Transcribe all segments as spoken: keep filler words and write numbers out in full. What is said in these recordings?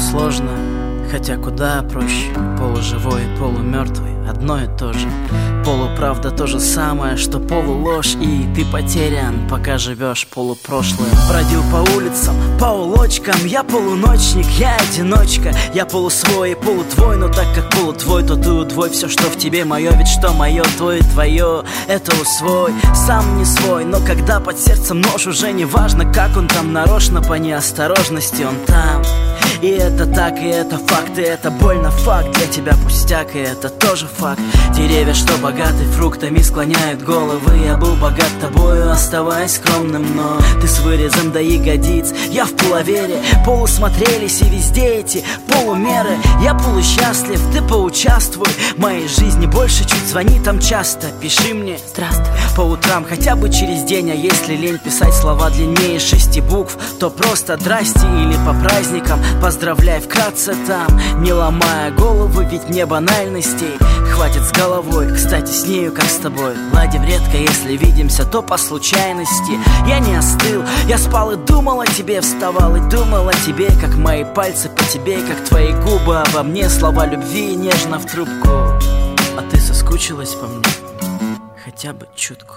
сложно, хотя куда проще. Полуживой и полумертвый одно и то же. Полуправда то же самое, что полуложь. И ты потерян, пока живешь полупрошлым. Бродил по улицам, по улочкам. Я полуночник, я одиночка. Я полусвой и полутвой, но так как полутвой, то ты удвой. Все, что в тебе мое, ведь что мое, то и твое. Это усвой, сам не свой. Но когда под сердцем нож, уже не важно, как он там нарочно. По неосторожности он там. И это так, и это факт, и это больно факт. Для тебя пустяк, и это тоже факт. Деревья, что богаты фруктами, склоняют головы. Я был богат тобою, оставаясь скромным, но ты с вырезом до ягодиц, я в полувере. Полусмотрелись и везде эти полумеры. Я полусчастлив, ты поучаствуй в моей жизни больше чуть, звони там часто. Пиши мне здравствуй по утрам, хотя бы через день. А если лень писать слова длиннее шести букв, то просто здрасте или по праздникам поздравляй вкратце там, не ломая голову, ведь мне банальностей хватит с головой. Кстати, с нею, как с тобой, ладим редко, если видимся, то по случайности. Я не остыл, я спал и думал о тебе, вставал и думал о тебе, как мои пальцы по тебе, как твои губы обо мне, слова любви нежно в трубку. А ты соскучилась по мне хотя бы чутку.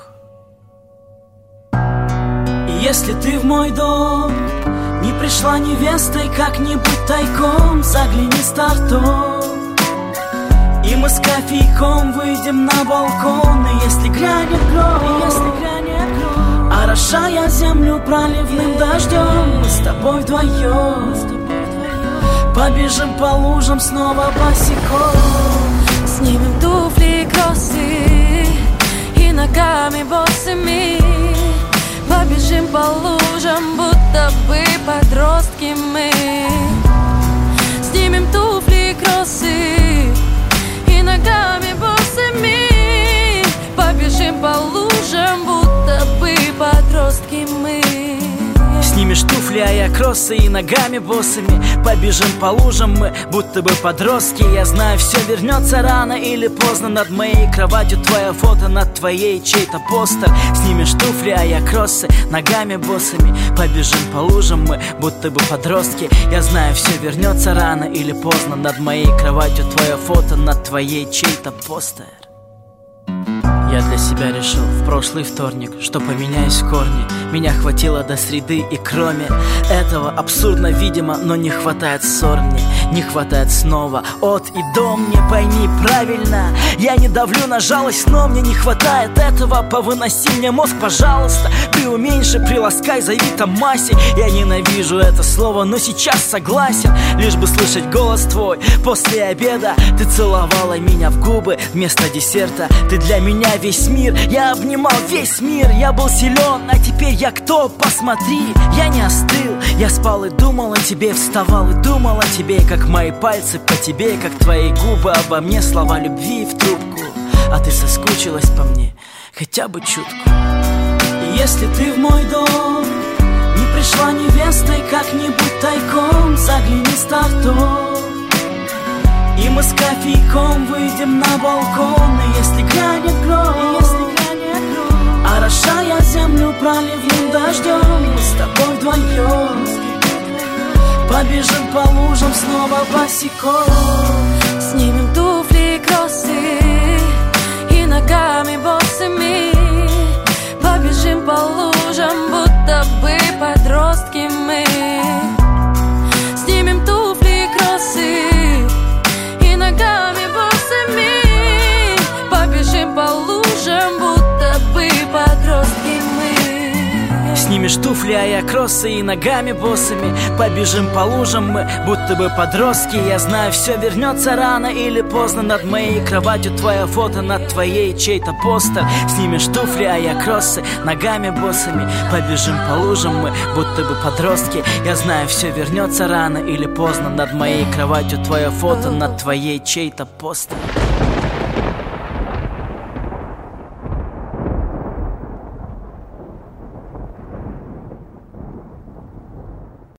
И если ты в мой дом не пришла невестой, как-нибудь тайком загляни с торта, и мы с кофейком выйдем на балкон. И если грянет гром, и если грянет гром, орошая землю проливным дождем, мы с тобой вдвоем побежим по лужам снова босиком. Снимем туфли и кроссы и ногами босыми побежим по лужам, будто бы подростки мы. Снимем туфли и кроссы и ногами босыми побежим по лужам, будто бы подростки мы. Снимешь туфли, а я кроссы, и ногами босыми побежим по лужам мы, будто бы подростки. Я знаю, все вернется рано или поздно. Над моей кроватью твое фото, над твоей чей-то постер. Снимешь туфли, а я кроссы, ногами босыми побежим по лужам мы, будто бы подростки. Я знаю, все вернется рано или поздно. Над моей кроватью твое фото, над твоей чей-то постер. Я для себя решил в прошлый вторник, что поменяюсь в корне. Меня хватило до среды, и кроме этого абсурдно, видимо, но не хватает ссор мне, не хватает снова от и до. Мне пойми правильно, я не давлю на жалость, но мне не хватает этого. Повыноси мне мозг, пожалуйста, преуменьши, приласкай, зови там массе. Я ненавижу это слово, но сейчас согласен, лишь бы слышать голос твой. После обеда ты целовала меня в губы вместо десерта. Ты для меня весь мир, я обнимал весь мир. Я был силен, а теперь я кто? Посмотри, я не остыл. Я спал и думал о тебе, вставал и думал о тебе, как мои пальцы по тебе, как твои губы обо мне, слова любви в трубку. А ты соскучилась по мне хотя бы чутку. И если ты в мой дом не пришла невестой, как-нибудь тайком загляни с торта, и мы с кофейком выйдем на балкон. И если грянет гром, и если грянет гром, орошая землю проливным дождем, мы с тобой вдвоем побежим по лужам снова босиком. Снимем туфли и кроссы и ногами босыми побежим по лужам, будто бы подростки мы. Снимем туфли и кроссы и ногами босыми побежим по лужам, будто бы подростки мы. Снимешь туфли, а я кроссы, и ногами босыми побежим по лужам мы, будто бы подростки. Я знаю, все вернется рано или поздно. Над моей кроватью твое фото, над твоей чей-то постер. Снимешь туфли, а я кроссы, ногами босыми побежим по лужам мы, будто бы подростки. Я знаю, все вернется рано или поздно. Над моей кроватью твое фото, над твоей чей-то постер.